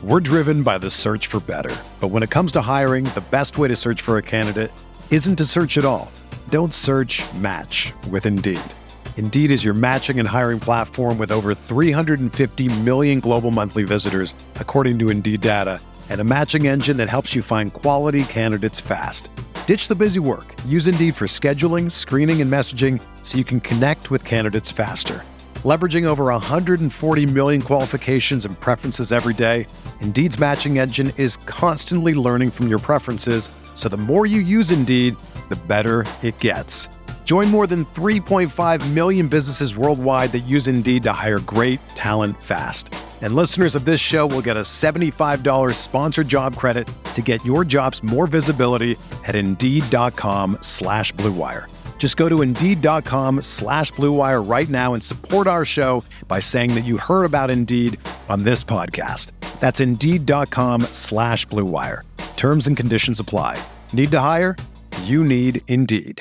We're driven by the search for better. But when it comes to hiring, the best way to search for a candidate isn't to search at all. Don't search, match with Indeed. Indeed is your matching and hiring platform with over 350 million global monthly visitors, according to Indeed data, and a matching engine that helps you find quality candidates fast. Ditch the busy work. Use Indeed for scheduling, screening, and messaging so you can connect with candidates faster. Leveraging over 140 million qualifications and preferences every day, Indeed's matching engine is constantly learning from your preferences, so the more you use Indeed, the better it gets. Join more than 3.5 million businesses worldwide that use Indeed to hire great talent fast. And listeners of this show will get a $75 sponsored job credit to get your jobs more visibility at Indeed.com/Blue Wire. Just go to Indeed.com/Blue Wire right now and support our show by saying that you heard about Indeed on this podcast. That's Indeed.com/Blue Wire. Terms and conditions apply. Need to hire? You need Indeed.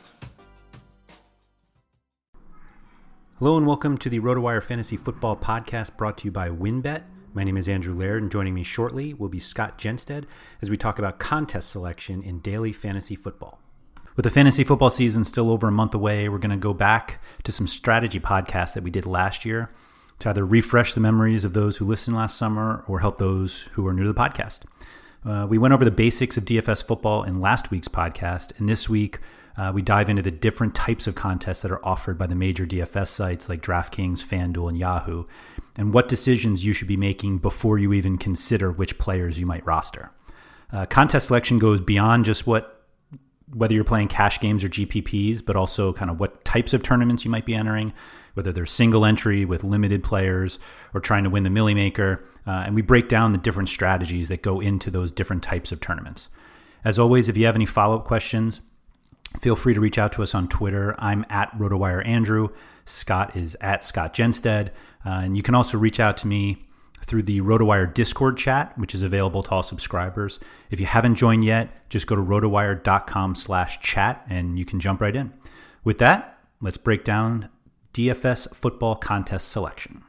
Hello and welcome to the RotoWire Fantasy Football Podcast brought to you by WynnBET. My name is Andrew Laird, and joining me shortly will be Scott Genstead as we talk about contest selection in daily fantasy football. With the fantasy football season still over a month away, we're going to go back to some strategy podcasts that we did last year to either refresh the memories of those who listened last summer or help those who are new to the podcast. We went over the basics of DFS football in last week's podcast, and this week we dive into the different types of contests that are offered by the major DFS sites like DraftKings, FanDuel, and Yahoo, and what decisions you should be making before you even consider which players you might roster. Contest selection goes beyond just whether you're playing cash games or GPPs, but also kind of what types of tournaments you might be entering, whether they're single entry with limited players or trying to win the Millie Maker. And we break down the different strategies that go into those different types of tournaments. As always, if you have any follow-up questions, feel free to reach out to us on Twitter. I'm at RotoWireAndrew. Scott is at Scott Genstead. And you can also reach out to me through the RotoWire Discord chat, which is available to all subscribers. If you haven't joined yet, just go to rotowire.com/chat and you can jump right in. With that, let's break down DFS football contest selection.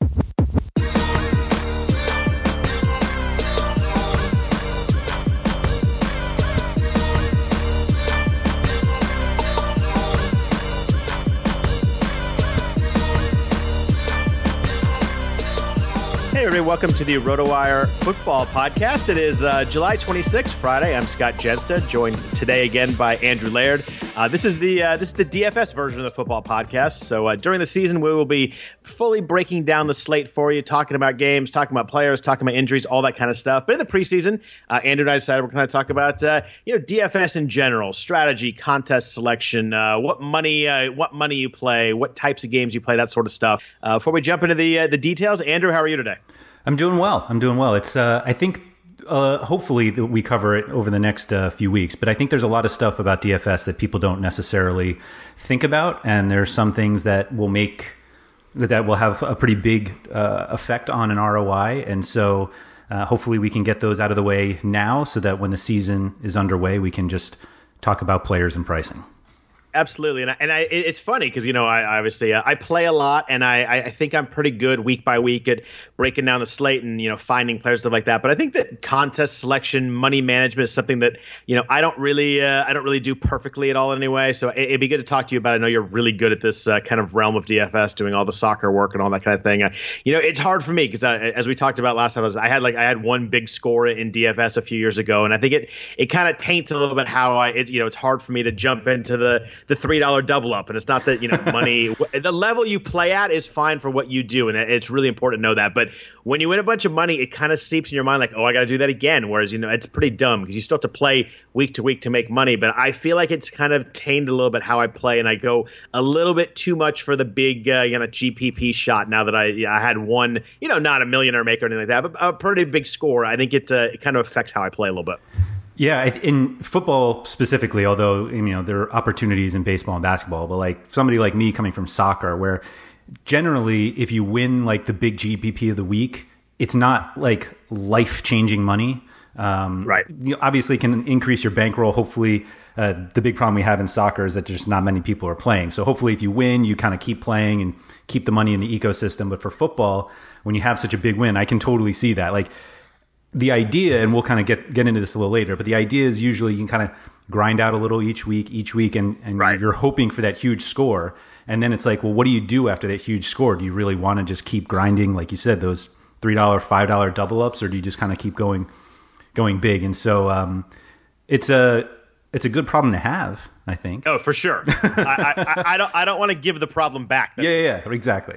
Hey everybody, welcome to the RotoWire Football Podcast. It is July 26th, Friday. I'm Scott Genstead, joined today again by Andrew Laird. This is the DFS version of the football podcast. So during the season, we will be fully breaking down the slate for you, talking about games, talking about players, talking about injuries, all that kind of stuff. But in the preseason, Andrew and I decided we're going to talk about DFS in general, strategy, contest selection, what money you play, what types of games you play, that sort of stuff. Before we jump into the details, Andrew, how are you today? I'm doing well. It's I think hopefully that we cover it over the next few weeks, but I think there's a lot of stuff about DFS that people don't necessarily think about, and there's some things that will have a pretty big effect on an ROI, and so hopefully we can get those out of the way now so that when the season is underway, we can just talk about players and pricing. Absolutely. And it's funny because, I obviously I play a lot, and I think I'm pretty good week by week at breaking down the slate and, finding players, stuff like that. But I think that contest selection, money management is something that, I don't really do perfectly at all anyway. So it'd be good to talk to you about. I know you're really good at this kind of realm of DFS, doing all the soccer work and all that kind of thing. It's hard for me because as we talked about last time, I had one big score in DFS a few years ago. And I think it kind of taints a little bit how it's hard for me to jump into the $3 double up. And it's not that, money, the level you play at is fine for what you do. And it's really important to know that. But when you win a bunch of money, it kind of seeps in your mind like, oh, I got to do that again. Whereas, it's pretty dumb because you still have to play week to week to make money. But I feel like it's kind of tainted a little bit how I play. And I go a little bit too much for the big, GPP shot now that I had one, not a millionaire maker or anything like that, but a pretty big score. I think it kind of affects how I play a little bit. Yeah, in football specifically, although there are opportunities in baseball and basketball, but like somebody like me coming from soccer, where generally if you win like the big GPP of the week, it's not like life-changing money. Right. You obviously can increase your bankroll. Hopefully, the big problem we have in soccer is that there's not many people are playing. So hopefully if you win, you kind of keep playing and keep the money in the ecosystem. But for football, when you have such a big win, I can totally see that. Like, the idea, and we'll kind of get into this a little later, but the idea is usually you can kind of grind out a little each week, and right. You're hoping for that huge score. And then it's like, well, what do you do after that huge score? Do you really want to just keep grinding, like you said, those $3, $5 double ups, or do you just kind of keep going big? And so it's a good problem to have, I think. Oh, for sure. I don't want to give the problem back. Yeah, exactly.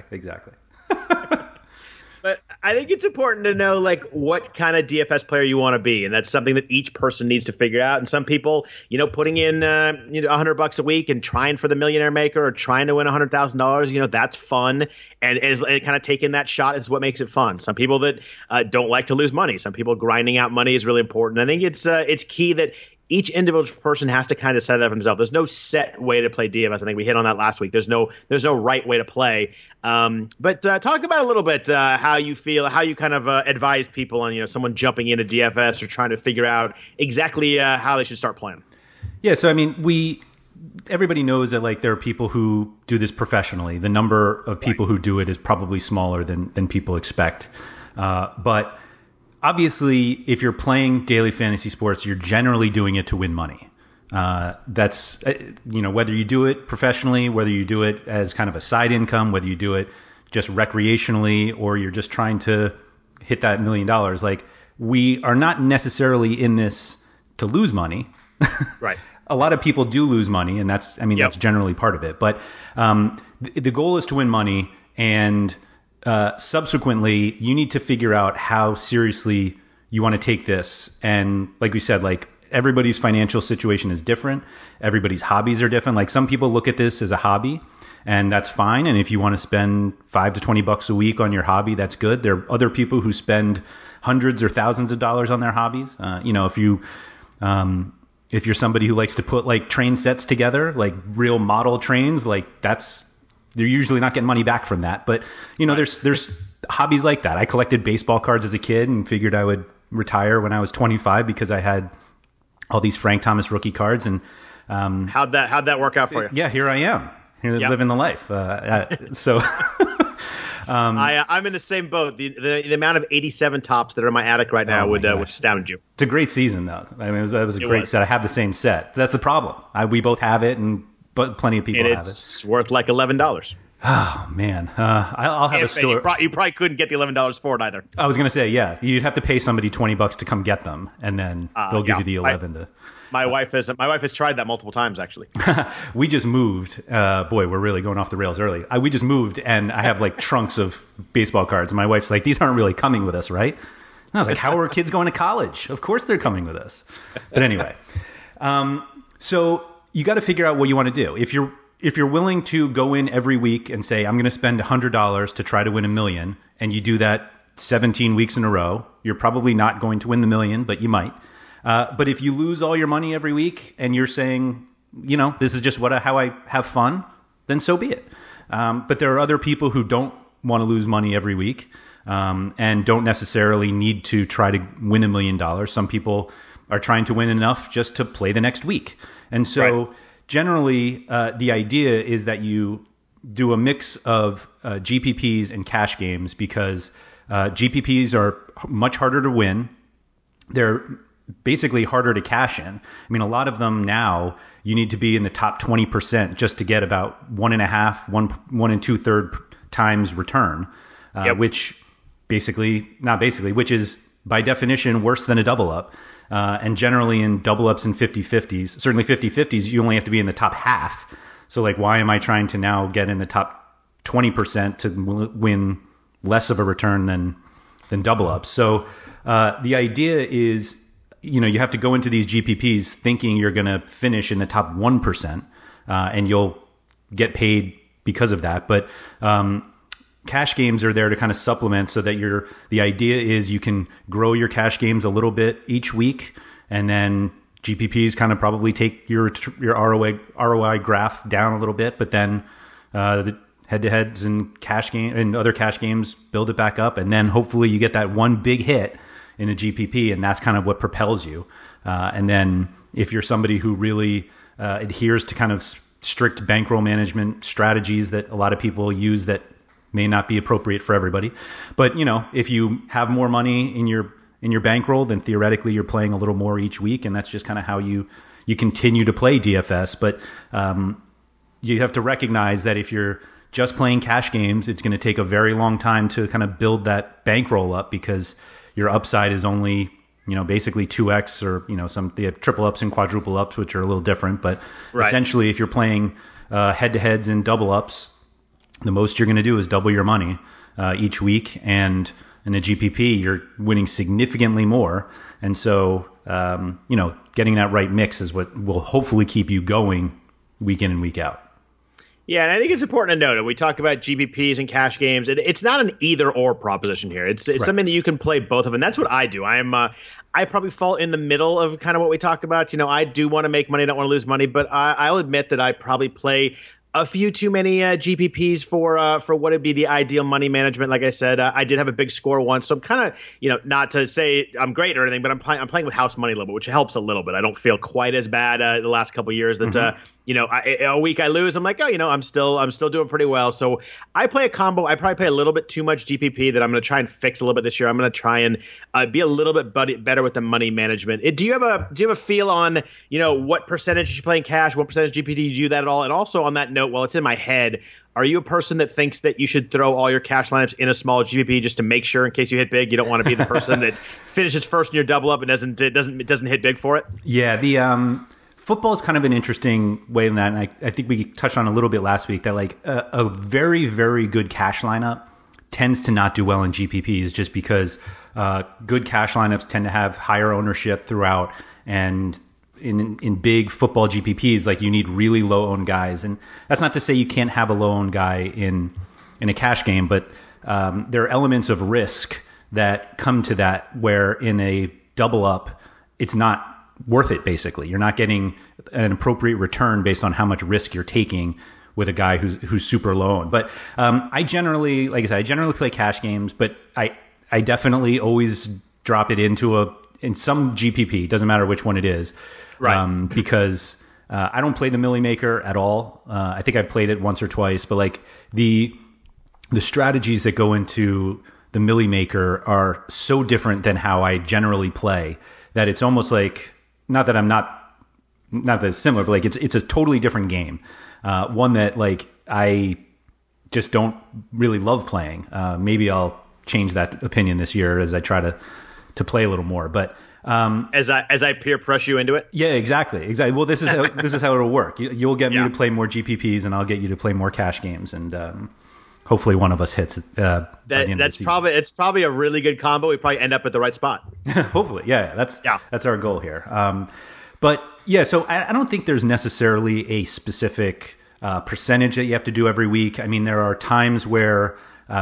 But I think it's important to know like what kind of DFS player you want to be, and that's something that each person needs to figure out. And some people, putting in $100 a week and trying for the millionaire maker or trying to win $100,000, that's fun, and kind of taking that shot is what makes it fun. Some people that don't like to lose money. Some people grinding out money is really important. I think it's key that each individual person has to kind of set that for themselves. There's no set way to play DFS. I think we hit on that last week. There's no right way to play. But talk about a little bit how you feel, how you kind of advise people on someone jumping into DFS or trying to figure out exactly how they should start playing. Yeah, so I mean, everybody knows that like there are people who do this professionally. The number of people who do it is probably smaller than people expect. But obviously, if you're playing daily fantasy sports, you're generally doing it to win money. That's, whether you do it professionally, whether you do it as kind of a side income, whether you do it just recreationally, or you're just trying to hit that $1 million. Like, we are not necessarily in this to lose money. Right. A lot of people do lose money, and that's generally part of it. But the goal is to win money, and subsequently, you need to figure out how seriously you want to take this. And like we said, like everybody's financial situation is different. Everybody's hobbies are different. Like some people look at this as a hobby, and that's fine. And if you want to spend $5 to $20 a week on your hobby, that's good. There are other people who spend hundreds or thousands of dollars on their hobbies. If you're somebody who likes to put like train sets together, like real model trains, like they're usually not getting money back from that. But, there's hobbies like that. I collected baseball cards as a kid and figured I would retire when I was 25 because I had all these Frank Thomas rookie cards. And how'd that work out for you? Yeah, here I am, living the life. I'm in the same boat. The amount of 87 tops that are in my attic right now would astound you. It's a great season, though. I mean, it was a great set. I have the same set. That's the problem. We both have it, but plenty of people have it. It's worth like $11. Oh, man. I'll have a story. You probably couldn't get the $11 for it either. I was going to say, yeah. You'd have to pay somebody $20 to come get them, and then they'll give you the 11 to... My wife has tried that multiple times, actually. We just moved. Boy, we're really going off the rails early. We just moved, and I have like trunks of baseball cards. And my wife's like, these aren't really coming with us, right? And I was like, how are kids going to college? Of course they're coming with us. But anyway, so you got to figure out what you want to do. If you're willing to go in every week and say, I'm going to spend $100 to try to win $1 million, and you do that 17 weeks in a row, you're probably not going to win the $1 million, but you might. But if you lose all your money every week and you're saying, this is just how I have fun, then so be it. But there are other people who don't want to lose money every week and don't necessarily need to try to win $1 million. Some people are trying to win enough just to play the next week. And so generally, the idea is that you do a mix of GPPs and cash games because GPPs are much harder to win. They're basically harder to cash in. I mean, a lot of them now, you need to be in the top 20% just to get about 1 2/3 times return, which which is by definition worse than a double up. And generally in double ups and 50-50s, certainly 50-50s, you only have to be in the top half. So like, why am I trying to now get in the top 20% to win less of a return than double ups? So the idea is, you have to go into these GPPs thinking you're going to finish in the top 1%, and you'll get paid because of that. But cash games are there to kind of supplement so that the idea is you can grow your cash games a little bit each week, and then GPPs kind of probably take your ROI graph down a little bit, but then the head-to-heads and cash game and other cash games build it back up, and then hopefully you get that one big hit in a GPP, and that's kind of what propels you. And then if you're somebody who really adheres to kind of strict bankroll management strategies that a lot of people use that may not be appropriate for everybody, but if you have more money in your in your bankroll, then theoretically you're playing a little more each week, and that's just kind of how you continue to play DFS. But you have to recognize that if you're just playing cash games, it's going to take a very long time to kind of build that bankroll up, because your upside is only, basically 2x, or, they have triple ups and quadruple ups, which are a little different. But essentially, if you're playing head to heads and double ups, the most you're going to do is double your money each week. And in a GPP, you're winning significantly more. And so, getting that right mix is what will hopefully keep you going week in and week out. Yeah, and I think it's important to note that we talk about GPPs and cash games. It's not an either or proposition here. It's right. Something that you can play both of, and that's what I do. I probably fall in the middle of kind of what we talk about. I do want to make money, don't want to lose money, but I'll admit that I probably play a few too many GPPs for what would be the ideal money management. Like I said, I did have a big score once, so I'm kind of, not to say I'm great or anything, but I'm playing with house money a little bit, which helps a little bit. I don't feel quite as bad the last couple of years. That a week I lose, I'm like, I'm still doing pretty well. So I play a combo. I probably play a little bit too much GPP that I'm going to try and fix a little bit this year. I'm going to try and be a little bit better with the money management. Do you have a feel on what percentage you play in cash, what percentage GPP do you do that at all? And also on that note, while it's in my head, are you a person that thinks that you should throw all your cash lineups in a small GPP just to make sure in case you hit big? You don't want to be the person that finishes first in your double up and doesn't hit big for it. Yeah, the football is kind of an interesting way in that, and I think we touched on a little bit last week that like a very, very good cash lineup tends to not do well in GPPs just because good cash lineups tend to have higher ownership throughout, and in big football GPPs, like you need really low owned guys. And that's not to say you can't have a low owned guy in a cash game, but there are elements of risk that come to that where in a double up, it's not worth it. Basically, you're not getting an appropriate return based on how much risk you're taking with a guy who's super low owned. But I generally, like I said, I generally play cash games, but I definitely always drop it in some GPP. It doesn't matter which one it is. Right. Because I don't play the Millie Maker at all. I think I've played it once or twice, but like the strategies that go into the Millie Maker are so different than how I generally play that it's almost like, not that it's similar, but like it's a totally different game. One that like I just don't really love playing. Maybe I'll change that opinion this year as I try to play a little more, but as I peer press you into it. Yeah, exactly. Well, this is how it'll work. You'll get me to play more GPPs, and I'll get you to play more cash games, and hopefully one of us hits. It's probably a really good combo. We probably end up at the right spot. Hopefully, yeah. That's our goal here. But yeah, so I don't think there's necessarily a specific percentage that you have to do every week. I mean, there are times where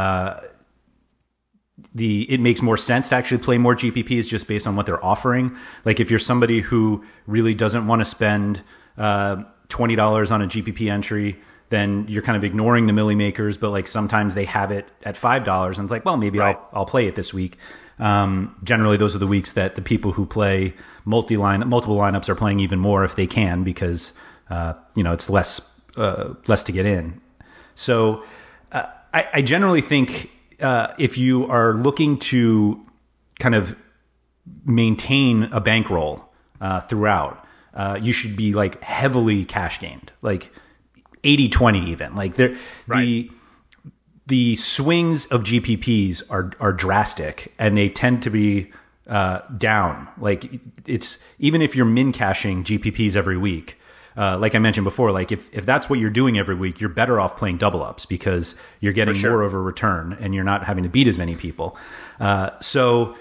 it makes more sense to actually play more GPPs just based on what they're offering. Like if you're somebody who really doesn't want to spend $20 on a GPP entry, then you're kind of ignoring the Millie Makers, but like sometimes they have it at $5 and it's like, well, maybe right. I'll play it this week. Generally those are the weeks that the people who play multiple lineups are playing even more if they can, because it's less to get in. So I generally think if you are looking to kind of maintain a bankroll throughout, you should be like heavily cash gamed, like 80-20 even. Like the swings of GPPs are drastic, and they tend to be down. Like it's, even if you're min cashing GPPs every week, like I mentioned before, like if that's what you're doing every week, you're better off playing double ups because you're getting more of a return and you're not having to beat as many people. So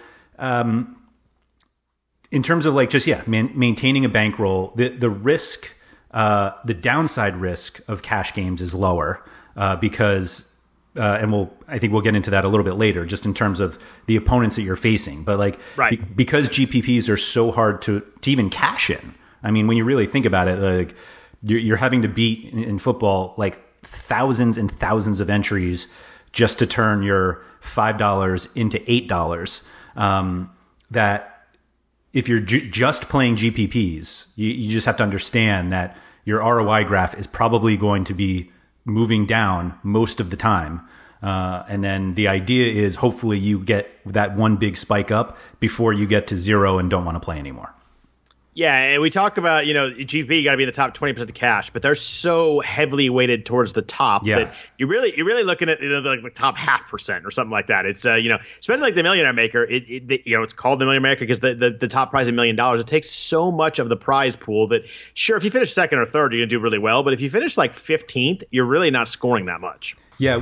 in terms of like just maintaining a bankroll, the risk, the downside risk of cash games is lower because and I think we'll get into that a little bit later, just in terms of the opponents that you're facing. But like because GPPs are so hard to even cash in. I mean, when you really think about it, like you're having to beat in football like thousands and thousands of entries just to turn your $5 into $8. That if you're just playing GPPs, you just have to understand that your ROI graph is probably going to be moving down most of the time. And then the idea is hopefully you get that one big spike up before you get to zero and don't want to play anymore. Yeah, and we talk about, GP got to be in the top 20% of cash, but they're so heavily weighted towards the top that you're really looking at the top 0.5% or something like that. It's especially like the Millionaire Maker. It's called the Millionaire Maker because the top prize is $1 million. It takes so much of the prize pool that sure, if you finish second or third, you're gonna do really well. But if you finish like 15th, you're really not scoring that much. Yeah,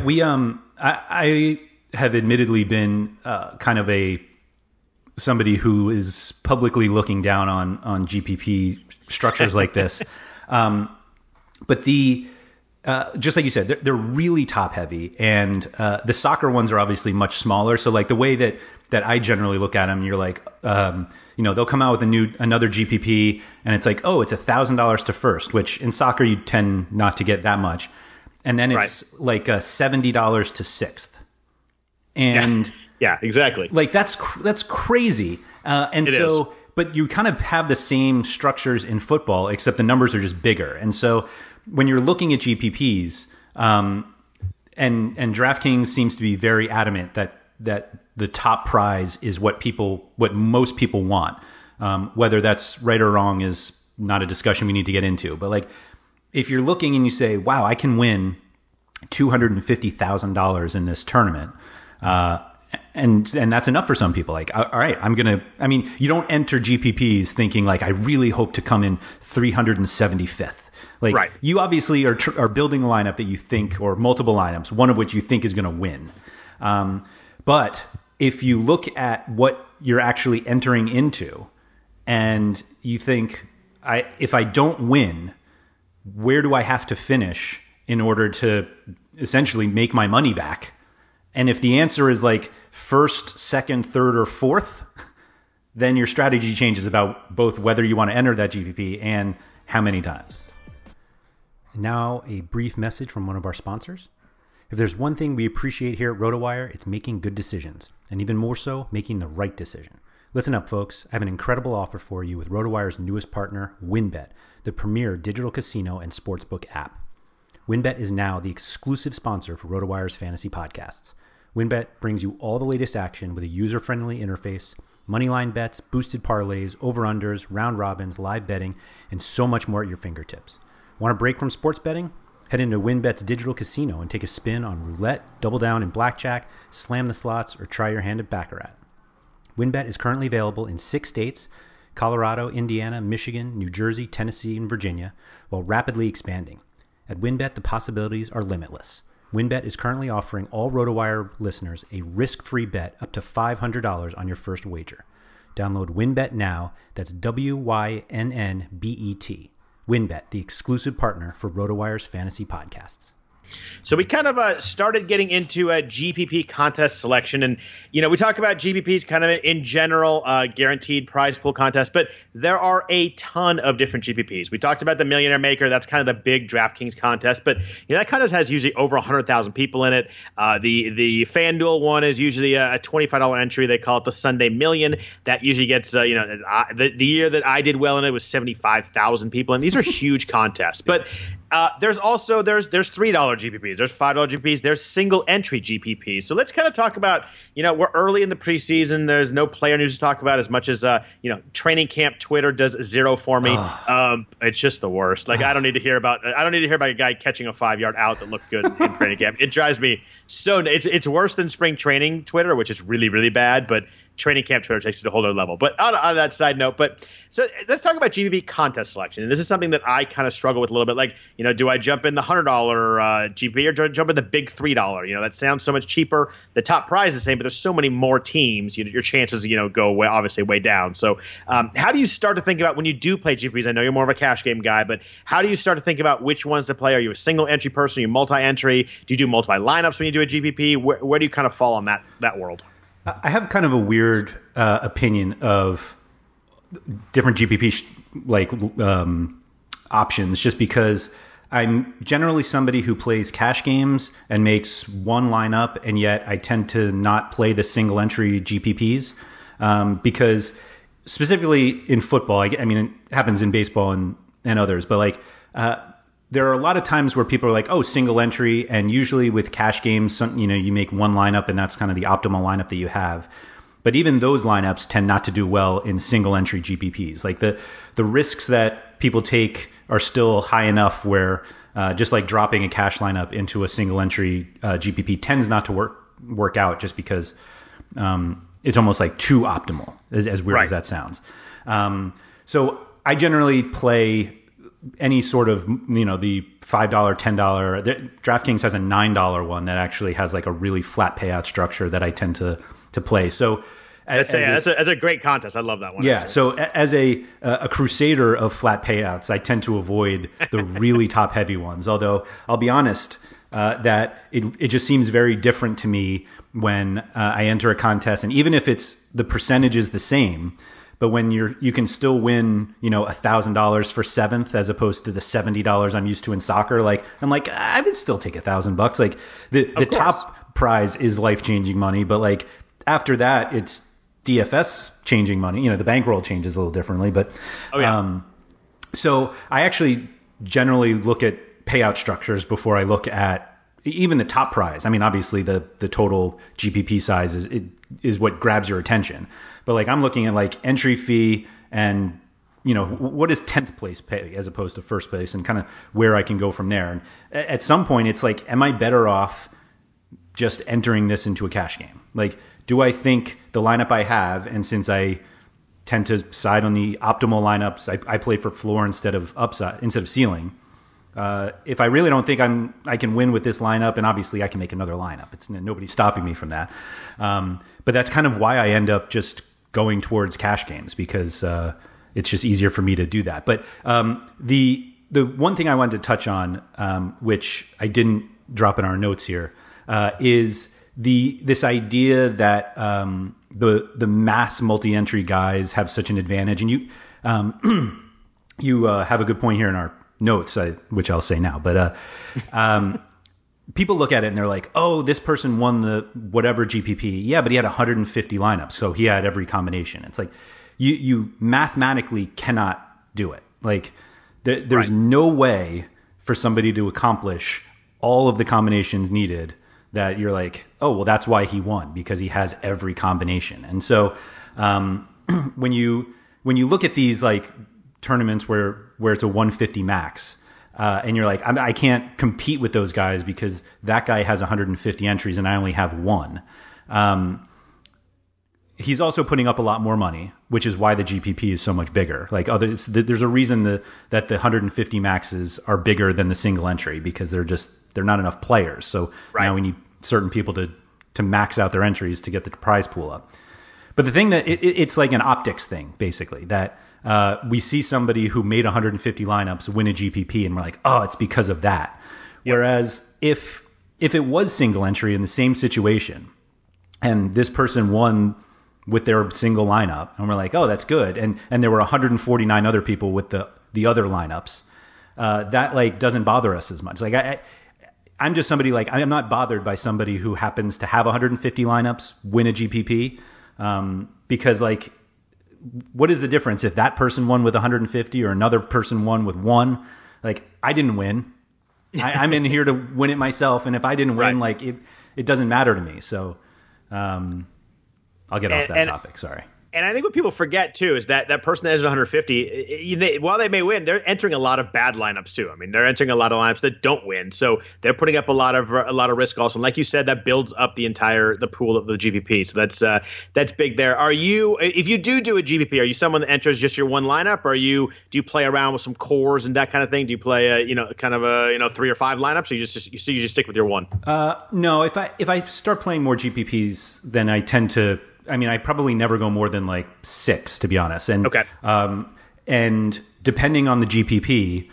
I have admittedly been kind of somebody who is publicly looking down on GPP structures like this. But just like you said, they're really top heavy, and the soccer ones are obviously much smaller. So like the way that I generally look at them, you're like, they'll come out with another GPP, and it's like, oh, it's $1,000 to first, which in soccer you tend not to get that much, and then it's like $70 to sixth, and yeah, exactly. Like that's crazy. And it so, is. But you kind of have the same structures in football, except the numbers are just bigger. And so when you're looking at GPPs, and DraftKings seems to be very adamant that the top prize is what most people want. Whether that's right or wrong is not a discussion we need to get into. But like, if you're looking and you say, wow, I can win $250,000 in this tournament, and that's enough for some people. Like, all right, you don't enter GPPs thinking like, I really hope to come in 375th. Like, you obviously are building a lineup that you think, or multiple lineups, one of which you think is going to win. But if you look at what you're actually entering into and you think, if I don't win, where do I have to finish in order to essentially make my money back? And if the answer is like first, second, third, or fourth, then your strategy changes about both whether you want to enter that GPP and how many times. Now, a brief message from one of our sponsors. If there's one thing we appreciate here at RotoWire, it's making good decisions, and even more so, making the right decision. Listen up, folks. I have an incredible offer for you with RotoWire's newest partner, WynnBET, the premier digital casino and sportsbook app. WynnBET is now the exclusive sponsor for RotoWire's fantasy podcasts. WynnBET brings you all the latest action with a user-friendly interface, moneyline bets, boosted parlays, over-unders, round robins, live betting, and so much more at your fingertips. Want a break from sports betting? Head into WynnBET's digital casino and take a spin on roulette, double down in blackjack, slam the slots, or try your hand at baccarat. WynnBET is currently available in 6 states, Colorado, Indiana, Michigan, New Jersey, Tennessee, and Virginia, while rapidly expanding. At WynnBET, the possibilities are limitless. WynnBET is currently offering all RotoWire listeners a risk-free bet up to $500 on your first wager. Download WynnBET now. That's WYNNBET. WynnBET, the exclusive partner for RotoWire's fantasy podcasts. So we kind of started getting into a GPP contest selection, and we talk about GPPs kind of in general, guaranteed prize pool contest, but there are a ton of different GPPs. We talked about the Millionaire Maker. That's kind of the big DraftKings contest, but that contest has usually over 100,000 people in it. The FanDuel one is usually a $25 entry. They call it the Sunday Million. That usually gets the year that I did well in it was 75,000 people, and these are huge contests. But there's $3 GPPs, there's $5 GPPs, there's single entry GPPs. So let's kind of talk about, we're early in the preseason. There's no player news to talk about as much as, training camp Twitter does zero for me. It's just the worst. Like, I don't need to hear about a guy catching a 5-yard out that looked good in training camp. It drives me it's worse than spring training Twitter, which is really, really bad, but training camp Twitter takes it to a whole other level. But on that side note, so let's talk about GPP contest selection. And this is something that I kind of struggle with a little bit. Like, do I jump in the $100 GPP or do I jump in the big $3? That sounds so much cheaper. The top prize is the same, but there's so many more teams. Your chances, go obviously way down. So how do you start to think about when you do play GPPs? I know you're more of a cash game guy, but how do you start to think about which ones to play? Are you a single entry person? Are you multi-entry? Do you do multiple lineups when you do a GPP? Where do you kind of fall on that world? I have kind of a weird opinion of different GPP options, just because I'm generally somebody who plays cash games and makes one lineup, and yet I tend to not play the single entry GPPs because specifically in football, I mean, it happens in baseball and others, but there are a lot of times where people are like, oh, single entry. And usually with cash games, you make one lineup and that's kind of the optimal lineup that you have. But even those lineups tend not to do well in single entry GPPs. Like the risks that people take are still high enough where just like dropping a cash lineup into a single entry GPP tends not to work out, just because it's almost like too optimal, as weird as that sounds. So I generally play any sort of, the $5, $10. DraftKings has a $9 one that actually has like a really flat payout structure that I tend to play. So that's a great contest. I love that one. Yeah. Actually. So as a crusader of flat payouts, I tend to avoid the really top heavy ones. Although I'll be honest, that it just seems very different to me when I enter a contest, and even if the percentage is the same, but when you can still win, $1,000 for seventh as opposed to the $70 I'm used to in soccer. Like I'm like, I would still take $1,000. Like the top prize is life-changing money, but like after that, it's DFS changing money. The bankroll changes a little differently, but so I actually generally look at payout structures before I look at even the top prize. I mean, obviously the total GPP size is what grabs your attention. But like I'm looking at like entry fee and what is 10th place pay as opposed to first place, and kind of where I can go from there. And at some point it's like, am I better off just entering this into a cash game? Like, do I think the lineup I have, and since I tend to side on the optimal lineups, I play for floor instead of ceiling. If I really don't think I can win with this lineup, and obviously I can make another lineup. Nobody's stopping me from that. But that's kind of why I end up just going towards cash games, because it's just easier for me to do that. But the one thing I wanted to touch on, which I didn't drop in our notes here, is this idea that the mass multi-entry guys have such an advantage. And you have a good point here in our notes, which I'll say now. But people look at it and they're like, oh, this person won the whatever GPP. Yeah, but he had 150 lineups, so he had every combination. It's like you mathematically cannot do it. Like there's no way for somebody to accomplish all of the combinations needed that you're like, oh, well, that's why he won, because he has every combination. And so when you look at these like tournaments where it's a 150 max, and you're like, I can't compete with those guys because that guy has 150 entries and I only have one. He's also putting up a lot more money, which is why the GPP is so much bigger. Like there's a reason that the 150 maxes are bigger than the single entry, because they're not enough players. So now we need certain people to max out their entries to get the prize pool up. But the thing that it's like an optics thing, basically, that we see somebody who made 150 lineups win a GPP, and we're like, oh, it's because of that. Yep. Whereas if it was single entry in the same situation, and this person won with their single lineup, and we're like, oh, that's good, and there were 149 other people with the other lineups, that like doesn't bother us as much. Like I'm just somebody, like I'm not bothered by somebody who happens to have 150 lineups win a GPP, because like, what is the difference if that person won with 150 or another person won with one? Like, I didn't win. I'm in here to win it myself, and if I didn't win, like it doesn't matter to me. So I'll get off that topic. Sorry. And I think what people forget too is that person that has 150, while they may win, they're entering a lot of bad lineups too. I mean, they're entering a lot of lineups that don't win, so they're putting up a lot of risk also. And like you said, that builds up the pool of the GPP. So that's big there. Are you, if you do a GPP, are you someone that enters just your one lineup, or do you play around with some cores and that kind of thing? Do you play kind of 3 or 5 lineups, or you just stick with your one? No, if I start playing more GPPs, then I tend to. I mean, I probably never go more than like 6, to be honest. And okay. And depending on the GPP,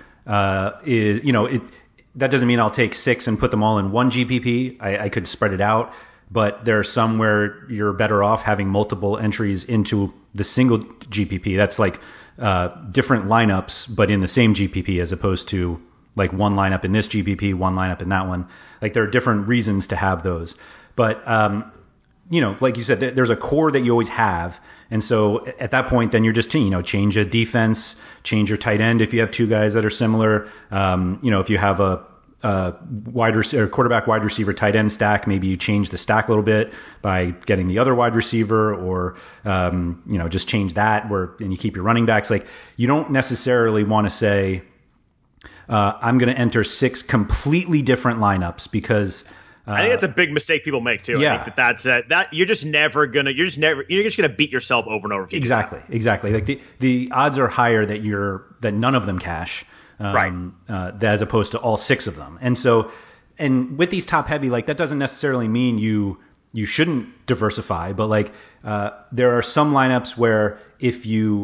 that doesn't mean I'll take 6 and put them all in one GPP. I could spread it out, but there are some where you're better off having multiple entries into the single GPP. That's like different lineups, but in the same GPP, as opposed to like one lineup in this GPP, one lineup in that one. Like there are different reasons to have those, but like you said, there's a core that you always have. And so at that point, then you're just, change a defense, change your tight end if you have two guys that are similar. If you have a wide receiver, quarterback, wide receiver, tight end stack, maybe you change the stack a little bit by getting the other wide receiver, or just change that and you keep your running backs. Like, you don't necessarily want to say, I'm going to enter 6 completely different lineups, because I think that's a big mistake people make too. Yeah. I think that you're just gonna beat yourself over and over. Exactly. Like the odds are higher that none of them cash, right? As opposed to all 6 of them. And so, and with these top heavy, like, that doesn't necessarily mean you shouldn't diversify, but like, there are some lineups where if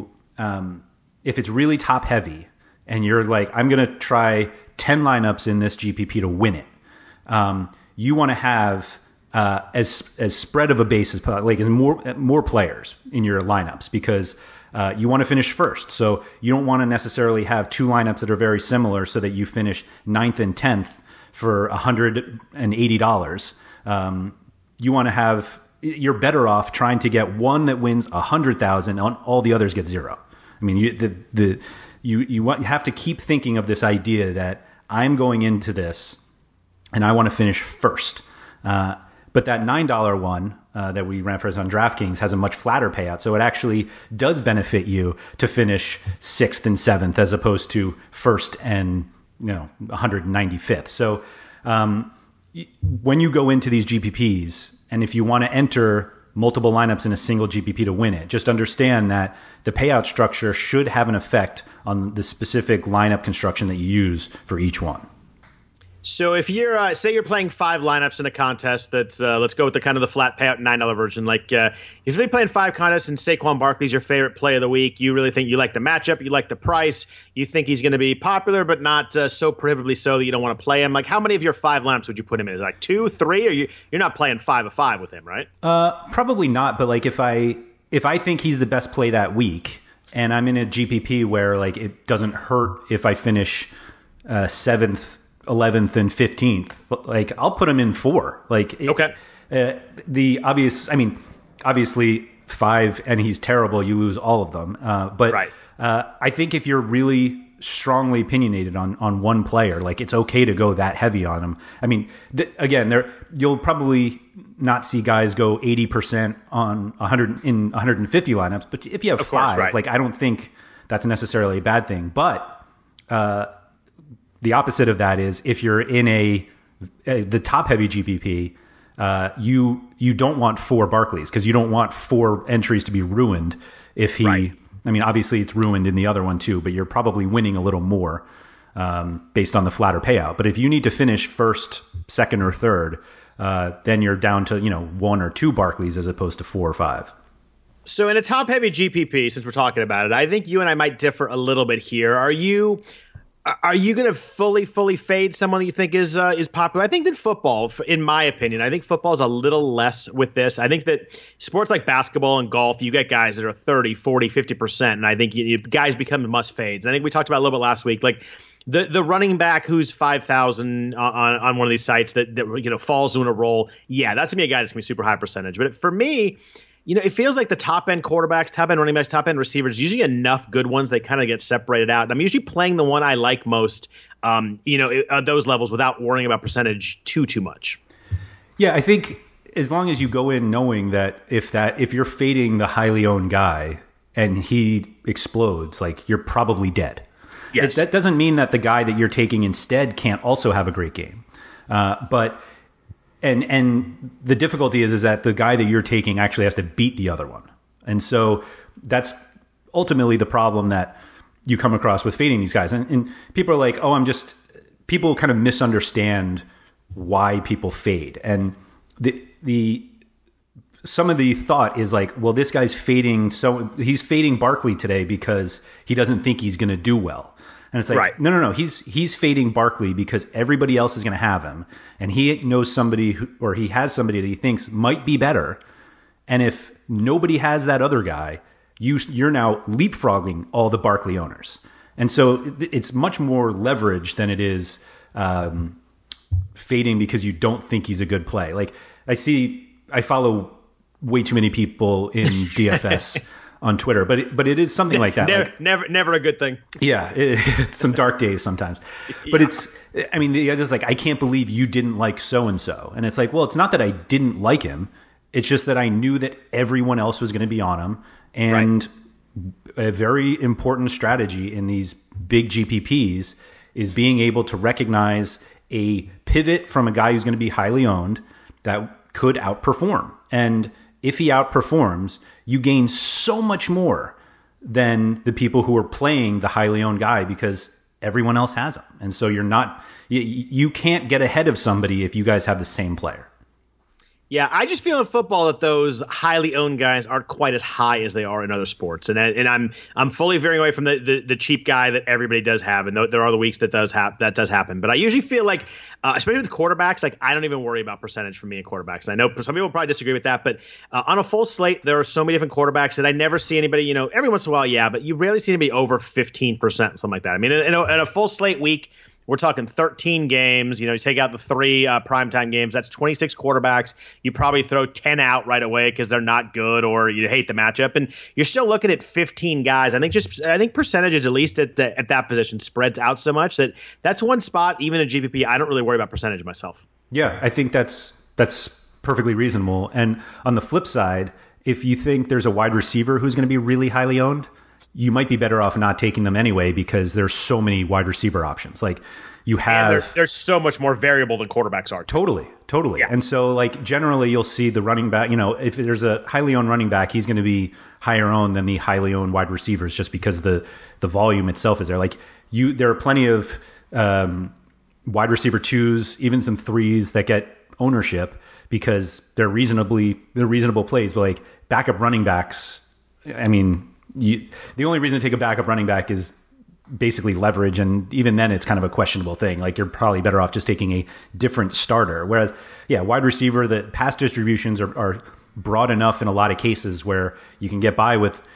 it's really top heavy and you're like, I'm going to try 10 lineups in this GPP to win it. You want to have as spread of a base as possible, like, as more players in your lineups, because you want to finish first. So you don't want to necessarily have 2 lineups that are very similar so that you finish 9th and 10th for $180. You want to have, you're better off trying to get one that wins 100,000 and all the others get 0. I mean, you have to keep thinking of this idea that I'm going into this and I want to finish first. But that $9 one that we ran first on DraftKings has a much flatter payout. So it actually does benefit you to finish 6th and 7th as opposed to 1st and 195th. So when you go into these GPPs, and if you want to enter multiple lineups in a single GPP to win it, just understand that the payout structure should have an effect on the specific lineup construction that you use for each one. So if you're say you're playing 5 lineups in a contest that's let's go with the kind of the flat payout $9 version, like if you're playing 5 contests and Saquon Barkley's your favorite play of the week, you really think you like the matchup, you like the price, you think he's going to be popular but not so prohibitively so that you don't want to play him. Like, how many of your 5 lineups would you put him in? Is it like 2, 3, or you're not playing 5 of 5 with him, right? Probably not. But like, if I think he's the best play that week, and I'm in a GPP where like it doesn't hurt if I finish 7th, 11th and 15th, like, I'll put him in 4. Like, okay. Obviously 5 and he's terrible, you lose all of them. But right. I think if you're really strongly opinionated on one player, like, it's okay to go that heavy on him. I mean, again, you'll probably not see guys go 80% on 150 lineups, but if you have 5, right. like, I don't think that's necessarily a bad thing. But the opposite of that is, if you're in the top heavy GPP, you don't want 4 Barclays, because you don't want 4 entries to be ruined if he. Right. I mean, obviously it's ruined in the other one too, but you're probably winning a little more based on the flatter payout. But if you need to finish 1st, 2nd, or 3rd, then you're down to 1 or 2 Barclays as opposed to 4 or 5. So in a top heavy GPP, since we're talking about it, I think you and I might differ a little bit here. Are you going to fully fade someone that you think is popular? I think that football, in my opinion, I think football is a little less with this. I think that sports like basketball and golf, you get guys that are 30, 40, 50%, and I think guys become must fades. I think we talked about a little bit last week, like the running back who's 5,000 on one of these sites that falls in a role. Yeah, that's going to be a guy that's going to be super high percentage. But for me, it feels like the top-end quarterbacks, top-end running backs, top-end receivers, usually enough good ones, they kind of get separated out. And I'm usually playing the one I like most, at those levels without worrying about percentage too much. Yeah, I think as long as you go in knowing that if you're fading the highly owned guy and he explodes, like, you're probably dead. Yes. That doesn't mean that the guy that you're taking instead can't also have a great game. But the difficulty is that the guy that you're taking actually has to beat the other one. And so that's ultimately the problem that you come across with fading these guys. And people are like, people kind of misunderstand why people fade. And some of the thought is like, well, this guy's fading. So he's fading Barkley today because he doesn't think he's going to do well. And it's like, right. No. He's fading Barkley because everybody else is going to have him. And he knows somebody he has somebody that he thinks might be better. And if nobody has that other guy, you're now leapfrogging all the Barkley owners. And so it's much more leverage than it is fading because you don't think he's a good play. Like, I follow way too many people in DFS on Twitter, but it is something like that. Never a good thing. Yeah, it's some dark days sometimes. But it's like, I can't believe you didn't like so-and-so. And it's like, well, it's not that I didn't like him. It's just that I knew that everyone else was going to be on him. And a very important strategy in these big GPPs is being able to recognize a pivot from a guy who's going to be highly owned that could outperform. And if he outperforms, you gain so much more than the people who are playing the highly owned guy because everyone else has him. And so you can't get ahead of somebody if you guys have the same player. Yeah, I just feel in football that those highly owned guys aren't quite as high as they are in other sports, and I'm fully veering away from the cheap guy that everybody does have, and there are the weeks that does happen. But I usually feel like, especially with quarterbacks, like I don't even worry about percentage for me in quarterbacks. And I know some people probably disagree with that, but on a full slate, there are so many different quarterbacks that I never see anybody. Every once in a while, yeah, but you rarely see anybody over 15%, something like that. I mean, in a full slate week, we're talking 13 games. You take out the 3 primetime games. That's 26 quarterbacks. You probably throw 10 out right away because they're not good or you hate the matchup. And you're still looking at 15 guys. I think percentages, at least at that position, spreads out so much that's one spot, even in GPP, I don't really worry about percentage myself. Yeah, I think that's perfectly reasonable. And on the flip side, if you think there's a wide receiver who's going to be really highly owned, you might be better off not taking them anyway because there's so many wide receiver options. Like you have, there's so much more variable than quarterbacks are. Totally. Yeah. And so like generally you'll see the running back, if there's a highly owned running back, he's going to be higher owned than the highly owned wide receivers just because the volume itself is there. Like there are plenty of wide receiver 2s, even some 3s that get ownership because they're reasonable plays. But like backup running backs, I mean, the only reason to take a backup running back is basically leverage, and even then it's kind of a questionable thing. Like you're probably better off just taking a different starter. Whereas, wide receiver, the pass distributions are broad enough in a lot of cases where you can get by with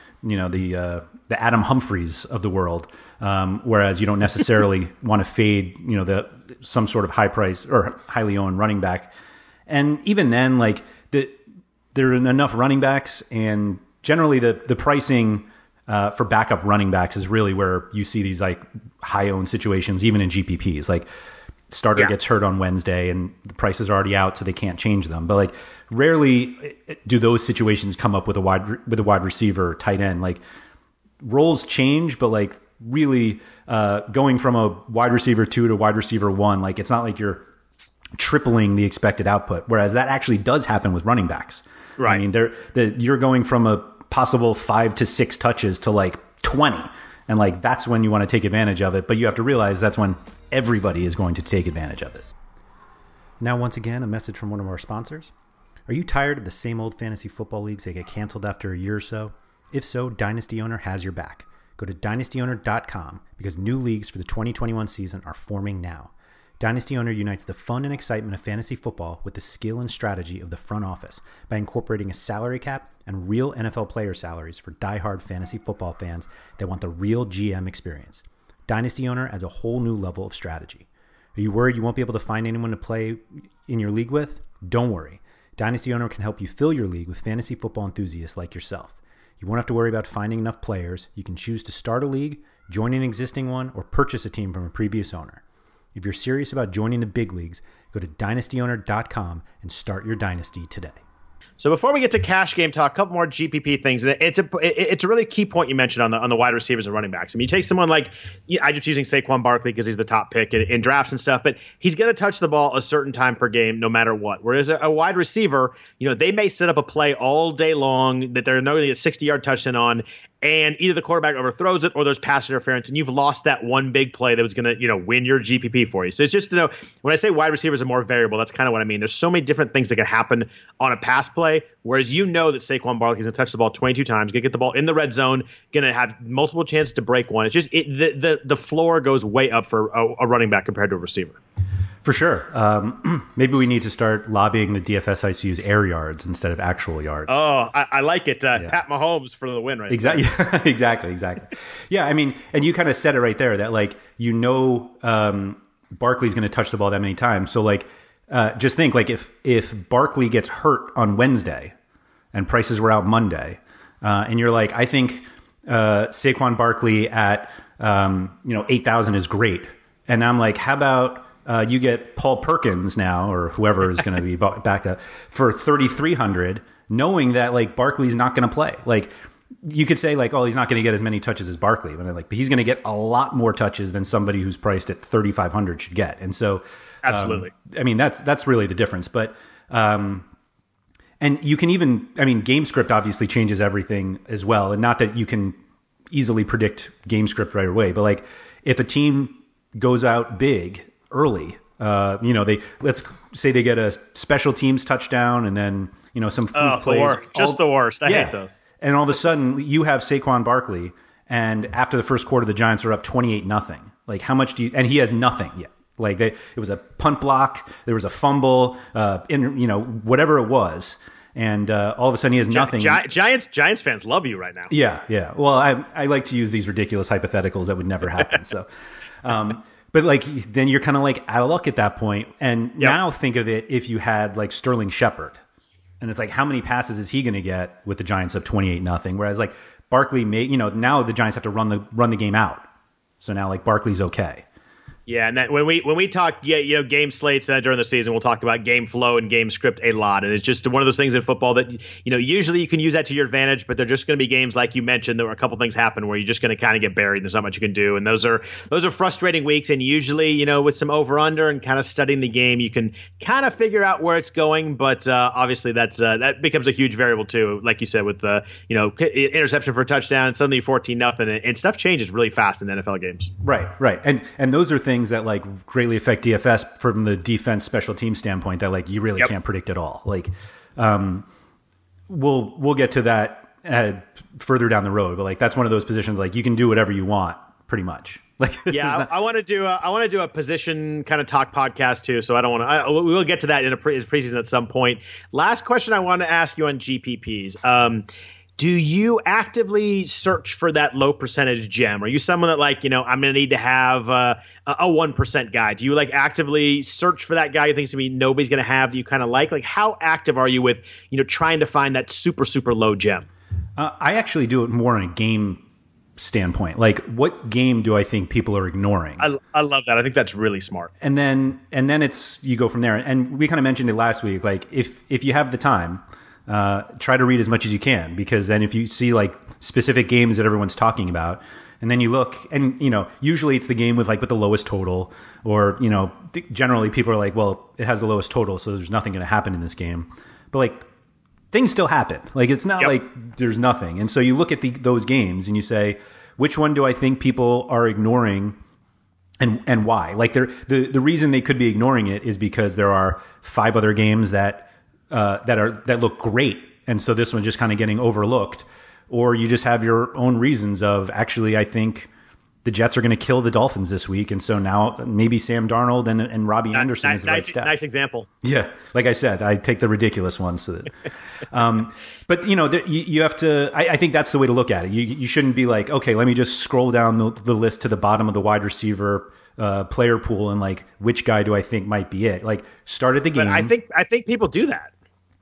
the Adam Humphreys of the world. Whereas you don't necessarily want to fade some sort of high price or highly owned running back. And even then, like there are enough running backs, and generally the pricing for backup running backs is really where you see these like high owned situations, even in GPPs. Like starter gets hurt on Wednesday and the price is already out, so they can't change them. But like rarely do those situations come up with a wide receiver, tight end. Like roles change, but like really going from a wide receiver 2 to wide receiver 1, like it's not like you're tripling the expected output. Whereas that actually does happen with running backs. Right. I mean, you're going from a possible 5 to 6 touches to like 20. And like, that's when you want to take advantage of it. But you have to realize that's when everybody is going to take advantage of it. Now, once again, a message from one of our sponsors. Are you tired of the same old fantasy football leagues that get canceled after a year or so? If so, Dynasty Owner has your back. Go to dynastyowner.com because new leagues for the 2021 season are forming now. Dynasty Owner unites the fun and excitement of fantasy football with the skill and strategy of the front office by incorporating a salary cap and real NFL player salaries for die-hard fantasy football fans that want the real GM experience. Dynasty Owner adds a whole new level of strategy. Are you worried you won't be able to find anyone to play in your league with? Don't worry. Dynasty Owner can help you fill your league with fantasy football enthusiasts like yourself. You won't have to worry about finding enough players. You can choose to start a league, join an existing one, or purchase a team from a previous owner. If you're serious about joining the big leagues, go to dynastyowner.com and start your dynasty today. So before we get to cash game talk, a couple more GPP things. It's a really key point you mentioned on the wide receivers and running backs. I mean, you take someone like, I'm just using Saquon Barkley because he's the top pick in drafts and stuff, but he's going to touch the ball a certain time per game no matter what. Whereas a wide receiver, they may set up a play all day long that they're not going to get a 60-yard touchdown on, and either the quarterback overthrows it or there's pass interference, and you've lost that one big play that was going to, win your GPP for you. So it's just, when I say wide receivers are more variable, that's kind of what I mean. There's so many different things that can happen on a pass play, whereas that Saquon Barkley's going to touch the ball 22 times, going to get the ball in the red zone, going to have multiple chances to break one. It's just the floor goes way up for a running back compared to a receiver. For sure. Maybe we need to start lobbying the DFS sites to use air yards instead of actual yards. Oh, I like it. Pat Mahomes for the win, right? Exactly. Exactly. Yeah, I mean, and you kind of said it right there that Barkley's going to touch the ball that many times. So just think if Barkley gets hurt on Wednesday and prices were out Monday, and you're like, I think Saquon Barkley at 8,000 is great, and I'm like, how about you get Paul Perkins now, or whoever is going to be back up for 3,300, knowing that like Barkley's not going to play. Like you could say like, oh, he's not going to get as many touches as Barkley, but he's going to get a lot more touches than somebody who's priced at 3,500 should get. And so, absolutely, that's really the difference. But and you can even, game script obviously changes everything as well, and not that you can easily predict game script right away, but like if a team goes out big early, let's say they get a special teams touchdown and then some fluke plays. The worst. I hate those. And all of a sudden you have Saquon Barkley, and after the first quarter the Giants are up 28-0. Like how much and he has nothing yet. Like it was a punt block, there was a fumble, whatever it was. And all of a sudden he has nothing. Giants fans love you right now. Yeah. Well, I like to use these ridiculous hypotheticals that would never happen. So, but like then you're kind of like out of luck at that point. And now think of it if you had like Sterling Shepard, and it's like how many passes is he going to get with the Giants up 28-0? Whereas like Barkley now the Giants have to run the game out. So now like Barkley's okay. Yeah, and that when we talk, game slates during the season, we'll talk about game flow and game script a lot, and it's just one of those things in football that usually you can use that to your advantage, but they're just going to be games like you mentioned. There were a couple things happen where you're just going to kind of get buried. And there's not much you can do, and those are frustrating weeks. And usually, with some over under and kind of studying the game, you can kind of figure out where it's going. But obviously, that becomes a huge variable too, like you said, with the interception for a touchdown, suddenly 14-0, and stuff changes really fast in NFL games. Right, and those are things that like greatly affect DFS from the defense special team standpoint that like you really can't predict at all. Like we'll get to that further down the road, but like that's one of those positions like you can do whatever you want pretty much. Like I want to do a position kind of talk podcast too, so I don't want to. We will get to that in a preseason at some point. Last question I want to ask you on GPPs. Do you actively search for that low percentage gem? Are you someone that I'm going to need to have a 1% guy? Do you actively search for that guy you think nobody's going to have that you kind of like? Like how active are you with, trying to find that super, super low gem? I actually do it more on a game standpoint. Like what game do I think people are ignoring? I love that. I think that's really smart. And then it's, you go from there. And we kind of mentioned it last week. Like if you have the time, try to read as much as you can, because then if you see like specific games that everyone's talking about, and then you look and, usually it's the game with the lowest total, or, generally people are like, well, it has the lowest total, so there's nothing going to happen in this game. But things still happen. Like it's not like there's nothing. And so you look at those games and you say, which one do I think people are ignoring? And why? Like the reason they could be ignoring it is because there are 5 other games that look great, and so this one's just kind of getting overlooked, or you just have your own reasons of actually I think the Jets are going to kill the Dolphins this week, and so now maybe Sam Darnold and Robbie Anderson is the right step. Nice example. Yeah, like I said, I take the ridiculous ones. So that, but you have to. I think that's the way to look at it. You shouldn't be like, okay, let me just scroll down the list to the bottom of the wide receiver player pool and which guy do I think might be it. Like start at the game. But I think people do that.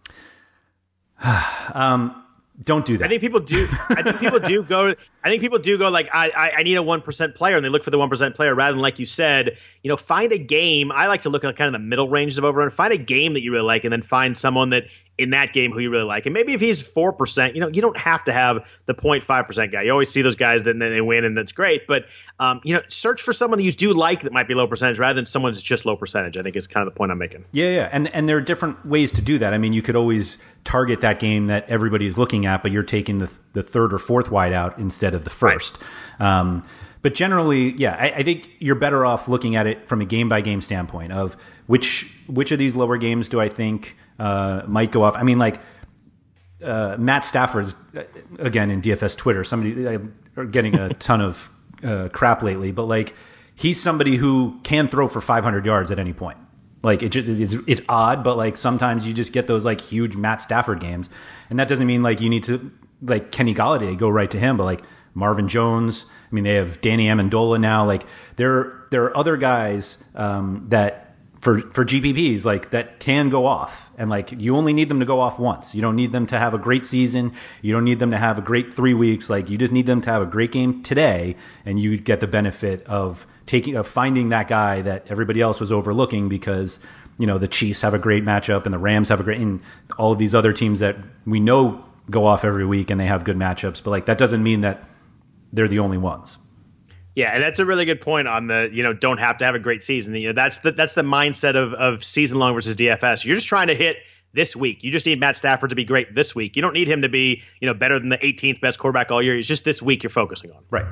Don't do that. I think people do. I think people do go. I need a 1% player, and they look for the 1% player rather than, like you said, find a game. I like to look at kind of the middle ranges of over. Find a game that you really like, and then find someone that in that game who you really like. And maybe if he's 4%, you don't have to have the 0.5% guy. You always see those guys that then they win, and that's great. But search for someone that you do like that might be low percentage rather than someone that's just low percentage. I think is kind of the point I'm making. Yeah. And there are different ways to do that. I mean, you could always target that game that everybody is looking at, but you're taking the third or fourth wide out instead of the first. Right. But generally, I think you're better off looking at it from a game-by-game standpoint of which of these lower games do I think might go off. I mean, Matt Stafford's, again, in DFS Twitter, somebody are getting a ton of crap lately, but he's somebody who can throw for 500 yards at any point. It's odd, but sometimes you just get those huge Matt Stafford games, and that doesn't mean you need to Kenny Golladay go right to him, but Marvin Jones. I mean, they have Danny Amendola now. There are other guys that for GPPs, like that can go off, and like you only need them to go off once. You don't need them to have a great season. You don't need them to have a great 3 weeks. Like you just need them to have a great game today, and you get the benefit of finding that guy that everybody else was overlooking because, the Chiefs have a great matchup and the Rams have and all of these other teams that we know go off every week and they have good matchups. But like that doesn't mean that they're the only ones. Yeah, and that's a really good point on the, don't have to have a great season. That's the mindset of season long versus DFS. You're just trying to hit this week. You just need Matt Stafford to be great this week. You don't need him to be, better than the 18th best quarterback all year. It's just this week you're focusing on. Right.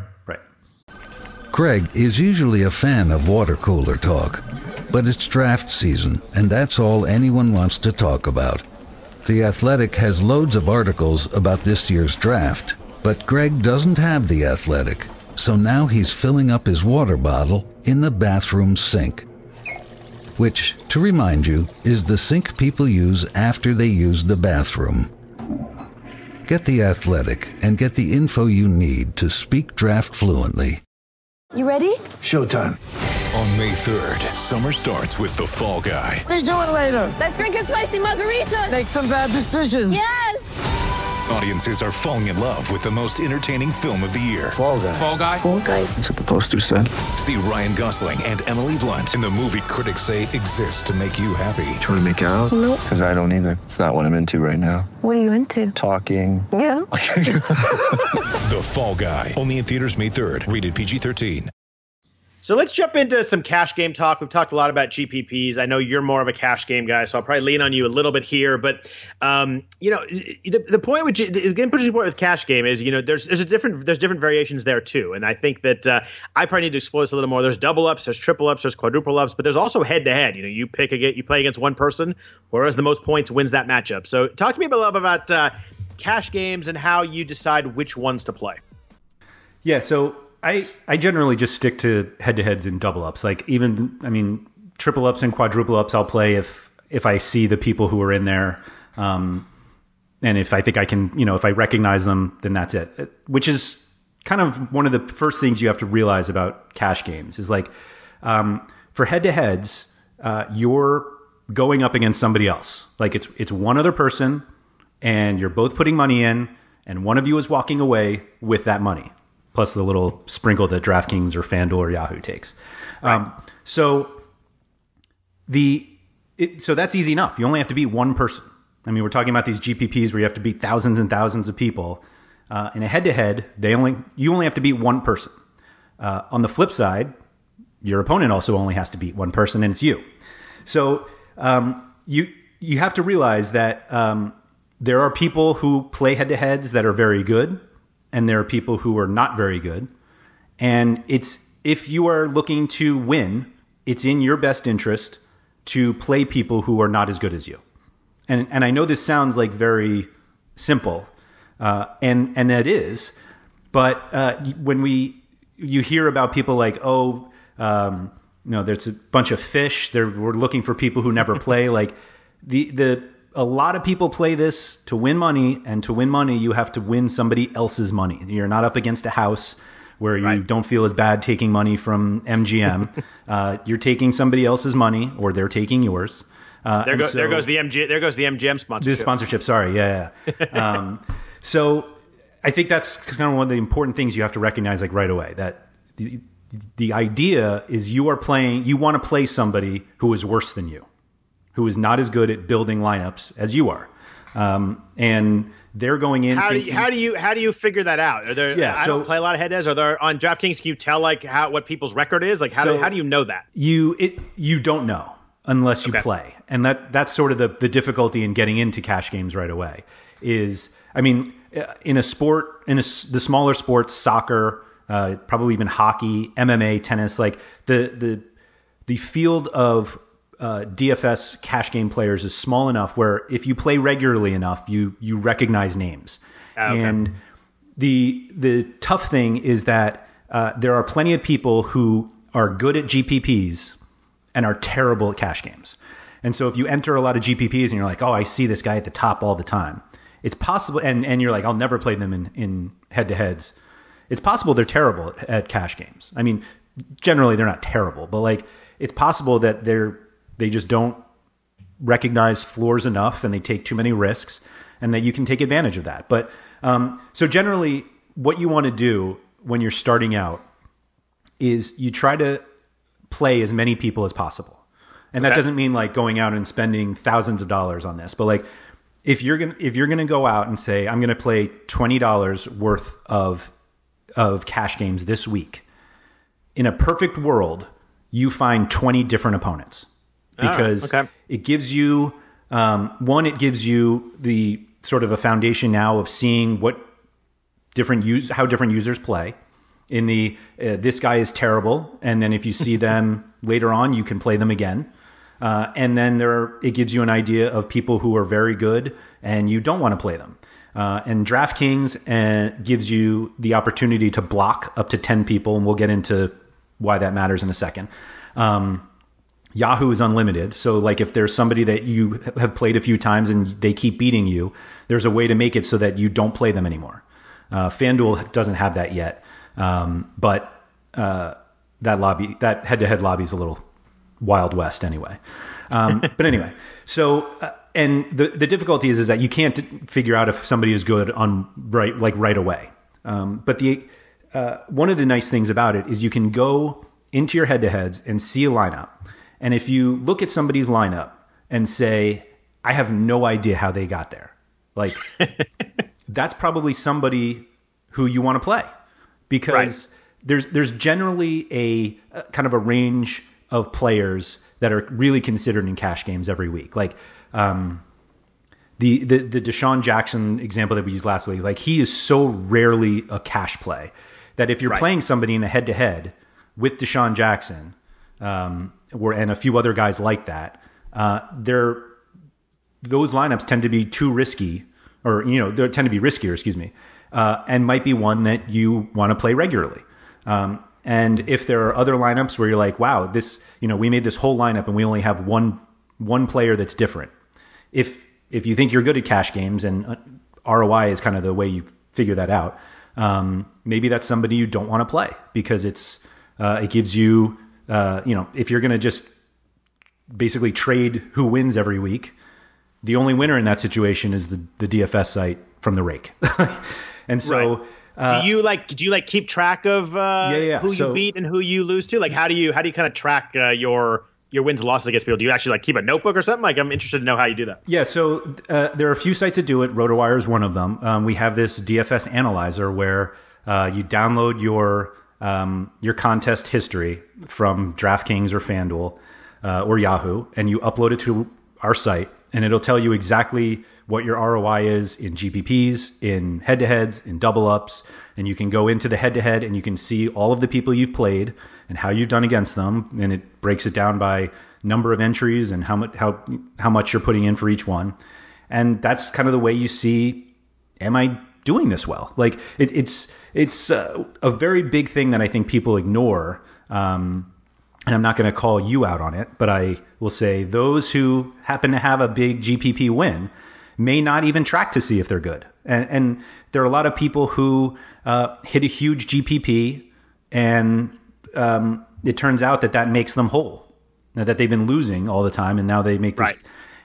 Greg is usually a fan of water cooler talk, but it's draft season, and that's all anyone wants to talk about. The Athletic has loads of articles about this year's draft, but Greg doesn't have The Athletic. So now he's filling up his water bottle in the bathroom sink, which, to remind you, is the sink people use after they use the bathroom. Get The Athletic and get the info you need to speak draft fluently. You ready? Showtime. On May 3rd, summer starts with The Fall Guy. Let's do it later. Let's drink a spicy margarita. Make some bad decisions. Yes. Audiences are falling in love with the most entertaining film of the year. Fall Guy. Fall Guy? Fall guy. That's what the poster said. See Ryan Gosling and Emily Blunt in the movie critics say exists to make you happy. Trying to make it out? Nope. Because I don't either. It's not what I'm into right now. What are you into? Talking. Yeah. The Fall Guy. Only in theaters May 3rd. Rated PG-13. So let's jump into some cash game talk. We've talked a lot about GPPs. I know you're more of a cash game guy, so I'll probably lean on you a little bit here. But the point with with cash game is there's different variations there too. And I think that I probably need to explore this a little more. There's double ups, there's triple ups, there's quadruple ups, but there's also head to head. You play against one person, whereas the most points wins that matchup. So talk to me a little bit about cash games and how you decide which ones to play. Yeah. So I generally just stick to head-to-heads and double-ups. Like triple-ups and quadruple-ups I'll play if I see the people who are in there. And if I think I can, if I recognize them, then that's it. Which is kind of one of the first things you have to realize about cash games is like for head-to-heads, you're going up against somebody else. Like it's one other person and you're both putting money in and one of you is walking away with that money. Plus the little sprinkle that DraftKings or FanDuel or Yahoo takes. Right. So that's easy enough. You only have to beat one person. I mean, we're talking about these GPPs where you have to beat thousands and thousands of people. In a head-to-head, you only have to beat one person. On the flip side, your opponent also only has to beat one person, and it's you. So you have to realize that there are people who play head-to-heads that are very good, and there are people who are not very good. And if you are looking to win, it's in your best interest to play people who are not as good as you. And I know this sounds like very simple, and it is. But when you hear about people like, there's a bunch of fish. We're looking for people who never play. Like a lot of people play this to win money, and to win money, you have to win somebody else's money. You're not up against a house where you don't feel as bad taking money from MGM. You're taking somebody else's money, or they're taking yours. There goes the MGM sponsorship. The sponsorship, sorry, yeah. So I think that's kind of one of the important things you have to recognize, like right away. That the idea is you want to play somebody who is worse than you, who is not as good at building lineups as you are, and they're going in. How do you figure that out? Are there? Yeah, I don't play a lot of head-to-heads. Are there on DraftKings? Can you tell what people's record is? Like how do you know that? You don't know unless you play, and that's sort of the difficulty in getting into cash games right away. In a sport, the smaller sports, soccer, probably even hockey, MMA, tennis, like the field of DFS cash game players is small enough where if you play regularly enough, you recognize names. Okay. And the tough thing is that there are plenty of people who are good at GPPs and are terrible at cash games. And so if you enter a lot of GPPs and you're like, oh, I see this guy at the top all the time, it's possible, and you're like, I'll never play them in head-to-heads. It's possible they're terrible at cash games. I mean, generally they're not terrible, but like it's possible that they just don't recognize floors enough, and they take too many risks, and that you can take advantage of that. But so generally, what you want to do when you're starting out is you try to play as many people as possible. And that doesn't mean like going out and spending thousands of dollars on this, but like if you're gonna go out and say, I'm gonna play $20 worth of cash games this week, in a perfect world, you find 20 different opponents, because it gives you it gives you the sort of a foundation now of seeing what how different users play. In the this guy is terrible, and then if you see them later on, you can play them again. And then it gives you an idea of people who are very good and you don't want to play them. And DraftKings gives you the opportunity to block up to 10 people, and we'll get into why that matters in a second. Yahoo is unlimited. So like if there's somebody that you have played a few times and they keep beating you, there's a way to make it so that you don't play them anymore. FanDuel doesn't have that yet. But that head-to-head lobby is a little Wild West anyway. But anyway, so, and the difficulty is that you can't figure out if somebody is good right away. But one of the nice things about it is you can go into your head-to-heads and see a lineup. And if you look at somebody's lineup and say, I have no idea how they got there, like that's probably somebody who you want to play, because there's generally a kind of a range of players that are really considered in cash games every week. Like the Deshaun Jackson example that we used last week, like he is so rarely a cash play that if you're playing somebody in a head-to-head with Deshaun Jackson, and a few other guys like that, those lineups tend to be too risky, or they tend to be riskier, excuse me, and might be one that you want to play regularly. And if there are other lineups where you're like, wow, this, we made this whole lineup and we only have one player that's different. If you think you're good at cash games, and ROI is kind of the way you figure that out, maybe that's somebody you don't want to play, because it gives you, if you're going to just basically trade who wins every week, the only winner in that situation is the DFS site from the rake. And so, do you keep track of who you beat and who you lose to? Like, how do you kind of track your wins and losses against people? Do you actually keep a notebook or something? Like, I'm interested to know how you do that. Yeah. So there are a few sites that do it. RotoWire is one of them. We have this DFS analyzer where you download your contest history from DraftKings or FanDuel or Yahoo, and you upload it to our site, and it'll tell you exactly what your ROI is in GPPs, in head-to-heads, in double-ups, and you can go into the head-to-head and you can see all of the people you've played and how you've done against them, and it breaks it down by number of entries and how much you're putting in for each one. And that's kind of the way you see, am I doing this well? Like it's a very big thing that I think people ignore. And I'm not going to call you out on it, but I will say those who happen to have a big GPP win may not even track to see if they're good. And there are a lot of people who hit a huge GPP, and it turns out that makes them whole, that they've been losing all the time, and now they make this. Right.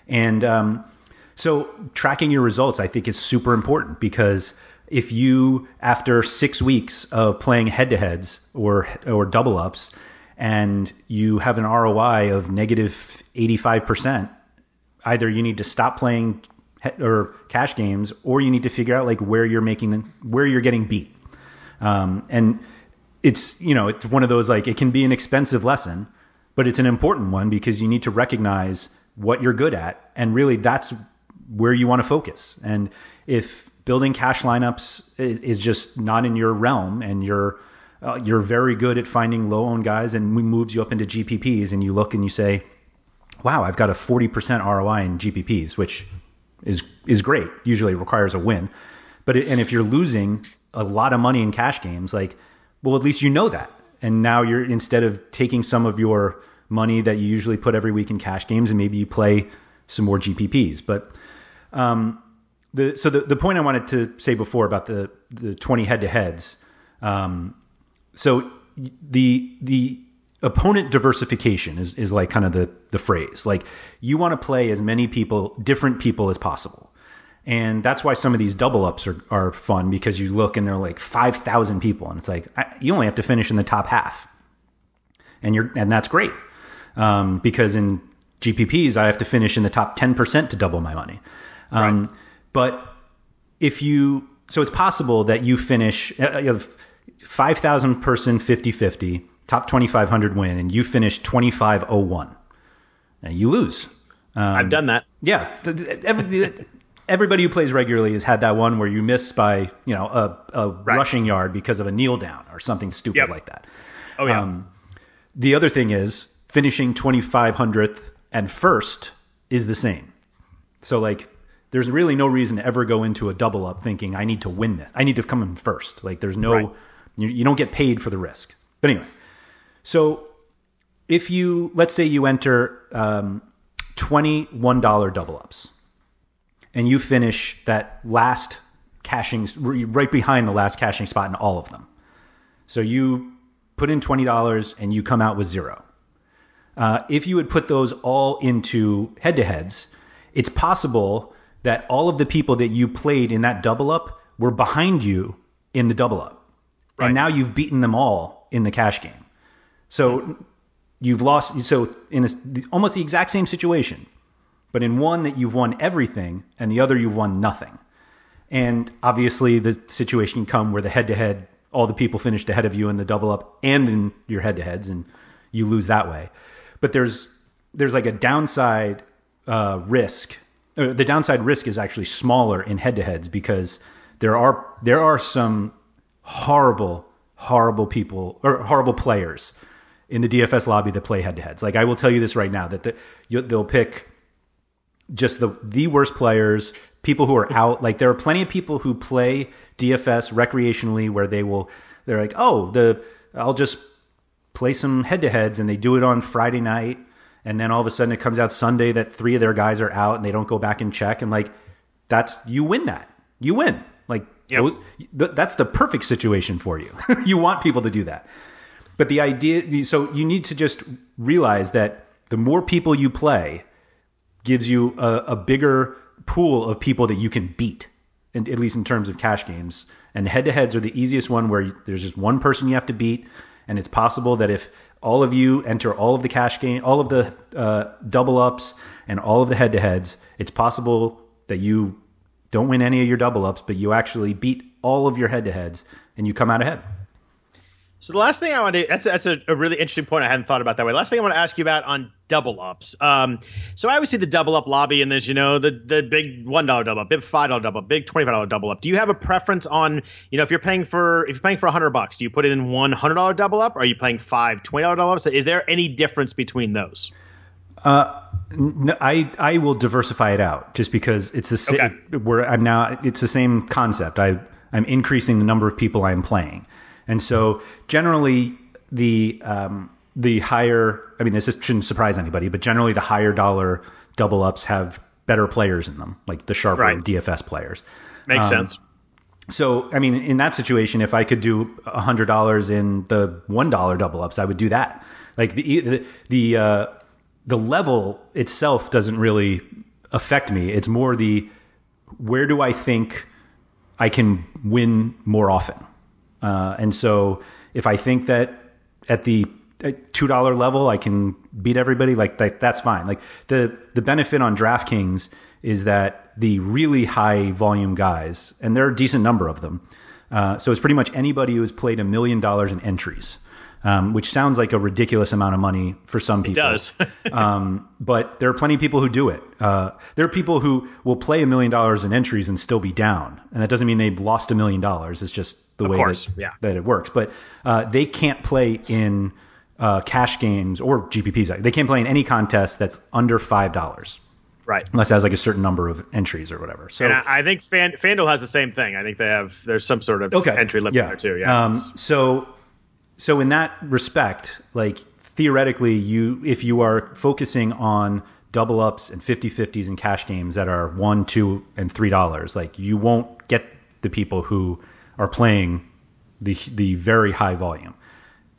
And so tracking your results, I think, is super important, because if you, after 6 weeks of playing head-to-heads or double-ups, and you have an ROI of negative 85%, either you need to stop playing or cash games, or you need to figure out where you're getting beat. And it's one of those, it can be an expensive lesson, but it's an important one, because you need to recognize what you're good at, and really that's where you want to focus. And if building cash lineups is just not in your realm, and you're very good at finding low-owned guys, and moves you up into GPPs, and you look and you say, wow, I've got a 40% ROI in GPPs, which is great. Usually it requires a win. And if you're losing a lot of money in cash games, at least you know that. And now you're, instead of taking some of your money that you usually put every week in cash games, and maybe you play some more GPPs. But the point I wanted to say before about the 20 head-to-heads, so the opponent diversification is like kind of the phrase. Like you want to play as many different people as possible. And that's why some of these double ups are fun, because you look and they're like 5,000 people and it's like, you only have to finish in the top half. And that's great. Because in GPPs, I have to finish in the top 10% to double my money. Right. But so it's possible that you finish, you have 5,000 person 50-50, top 2,500 win, and you finish 25-01. And you lose. I've done that. Yeah. Everybody who plays regularly has had that one where you miss by, a rushing yard because of a kneel down or something stupid like that. Oh, yeah. The other thing is finishing 2,500th and first is the same. So like, there's really no reason to ever go into a double up thinking I need to win this. I need to come in first. Like there's no, you don't get paid for the risk. But anyway, so if let's say you enter $21 double ups and you finish that last cashing, right behind the last cashing spot in all of them. So you put in $20 and you come out with zero. If you would put those all into head-to-heads, it's possible that all of the people that you played in that double up were behind you in the double up. Right. And now you've beaten them all in the cash game. So you've lost. So in almost the exact same situation, but in one that you've won everything and the other you've won nothing. And obviously the situation can come where the head-to-head, all the people finished ahead of you in the double up and in your head-to-heads, and you lose that way. But there's like a downside risk. The downside risk is actually smaller in head-to-heads because there are some horrible people or horrible players in the DFS lobby that play head-to-heads. Like I will tell you this right now, that they'll pick just the worst players, people who are out. Like there are plenty of people who play DFS recreationally where they're like, I'll just play some head-to-heads, and they do it on Friday night. And then all of a sudden it comes out Sunday that 3 of their guys are out and they don't go back and check. And like, you win that. You win. Like, yep. That's the perfect situation for you. You want people to do that. But the idea, so you need to just realize that the more people you play gives you a bigger pool of people that you can beat, and at least in terms of cash games. And head-to-heads are the easiest one where there's just one person you have to beat. And it's possible that if all of you enter all of the cash game, all of the double ups and all of the head-to-heads, it's possible that you don't win any of your double ups, but you actually beat all of your head-to-heads and you come out ahead. So the last thing I want to – that's a really interesting point. I hadn't thought about that way. Last thing I want to ask you about on double ups. So I always see the double up lobby, and there's, the big $1 double up, big $5 double up, big $25 double up. Do you have a preference on, if you're paying for $100, do you put it in one $100 double up, or are you playing $5 $20 double ups? Is there any difference between those? No, I will diversify it out just because it's it's the same concept. I'm increasing the number of people I'm playing. And so generally the higher, this shouldn't surprise anybody, but generally the higher dollar double ups have better players in them, like the sharper DFS players. Makes sense. So, in that situation, if I could do $100 in the $1 double ups, I would do that. Like the level itself doesn't really affect me. It's more where do I think I can win more often? And so if I think that at the $2 level I can beat everybody, that's fine. Like the benefit on DraftKings is that the really high volume guys, and there are a decent number of them. So it's pretty much anybody who has played $1 million in entries, which sounds like a ridiculous amount of money for some people. It does. But there are plenty of people who do it. There are people who will play $1 million in entries and still be down. And that doesn't mean they've lost $1 million. It's just the way that it works. But they can't play in cash games or GPPs. They can't play in any contest that's under $5. Right. Unless it has like a certain number of entries or whatever. So and I think FanDuel has the same thing. I think there's some sort of entry limit there too. Yeah. So in that respect, like theoretically, if you are focusing on double ups and 50-50s and cash games that are $1, $2, and $3, like you won't get the people who are playing the very high volume.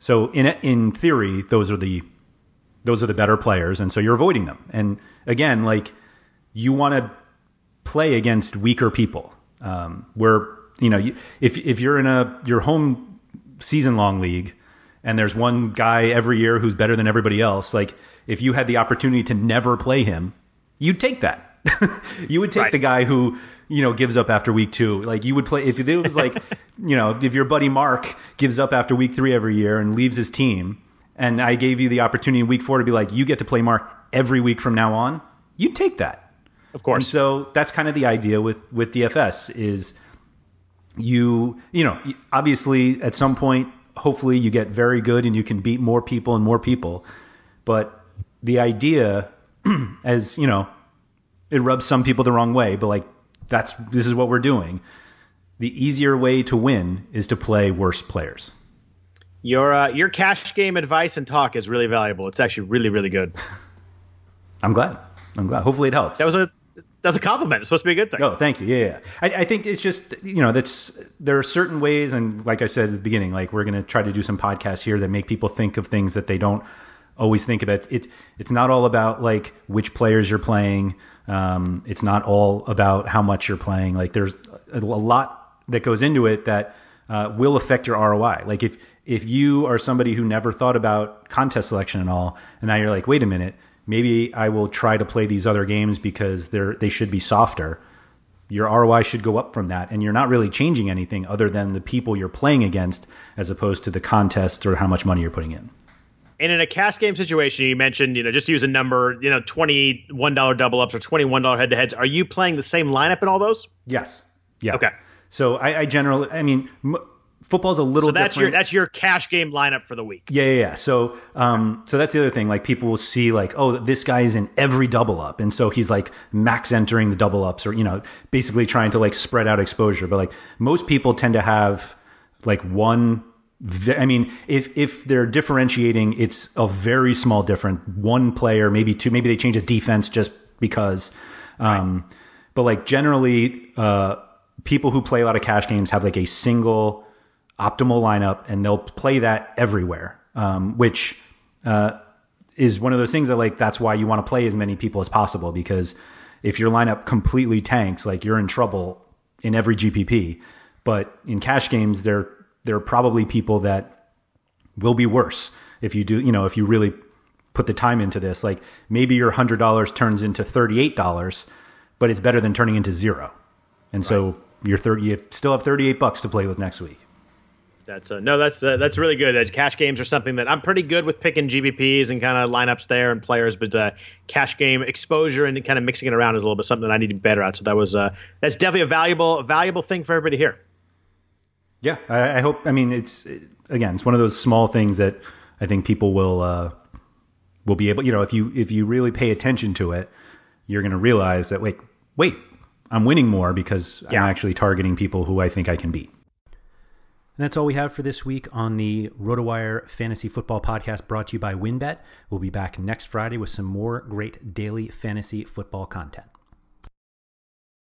So in theory, those are the better players, and so you're avoiding them. And again, like, you want to play against weaker people. Where, you know, if you're in your home season long league and there's one guy every year who's better than everybody else, like, if you had the opportunity to never play him, you'd take that. You would take the guy who, you know, gives up after week 2. Like, you would play, if it was like, you know, if your buddy Mark gives up after week 3 every year and leaves his team, and I gave you the opportunity in week 4 to be like, you get to play Mark every week from now on, you'd take that. Of course. And so that's kind of the idea with DFS is you know, obviously at some point, hopefully you get very good and you can beat more people and more people. But the idea, as you know, it rubs some people the wrong way, but like, this is what we're doing. The easier way to win is to play worse players. Your cash game advice and talk is really valuable. It's actually really, really good. I'm glad. Hopefully it helps. That's a compliment. It's supposed to be a good thing. Oh, thank you. Yeah. I think it's just, you know, there are certain ways, and like I said at the beginning, like, we're going to try to do some podcasts here that make people think of things that they don't always think about. It's not all about like which players you're playing. It's not all about how much you're playing. Like, there's a lot that goes into it that will affect your ROI. Like, if you are somebody who never thought about contest selection at all, and now you're like, wait a minute, maybe I will try to play these other games because they should be softer. Your ROI should go up from that, and you're not really changing anything other than the people you're playing against, as opposed to the contest or how much money you're putting in. And in a cash game situation, you mentioned, you know, just use a number, you know, $21 double ups or $21 head to heads. Are you playing the same lineup in all those? Yes. Yeah. Okay. So I generally, I mean, football's a little different. That's your cash game lineup for the week. Yeah. So that's the other thing. Like, people will see like, oh, this guy is in every double up, and so he's like max entering the double ups, or, you know, basically trying to like spread out exposure. But like, most people tend to have like one. I mean, if they're differentiating, it's a very small difference. One player, maybe two, maybe they change a defense just because. But like, generally, people who play a lot of cash games have like a single optimal lineup, and they'll play that everywhere, which is one of those things that, like, that's why you want to play as many people as possible, because if your lineup completely tanks, like, you're in trouble in every GPP. But in cash games, there are probably people that will be worse if you do, you know, if you really put the time into this. Like, maybe your $100 turns into $38, but it's better than turning into 0. And so you still have $38 to play with next week. That's really good. Cash games are something that I'm pretty good with picking GPPs and kind of lineups there and players, but cash game exposure and kind of mixing it around is a little bit something that I need to be better at. So that's definitely a valuable thing for everybody to hear. Yeah, I hope. I mean, it's one of those small things that I think people will be able. You know, if you really pay attention to it, you're going to realize that wait, I'm winning more because I'm actually targeting people who I think I can beat. And that's all we have for this week on the RotoWire Fantasy Football Podcast, brought to you by WynnBET. We'll be back next Friday with some more great daily fantasy football content.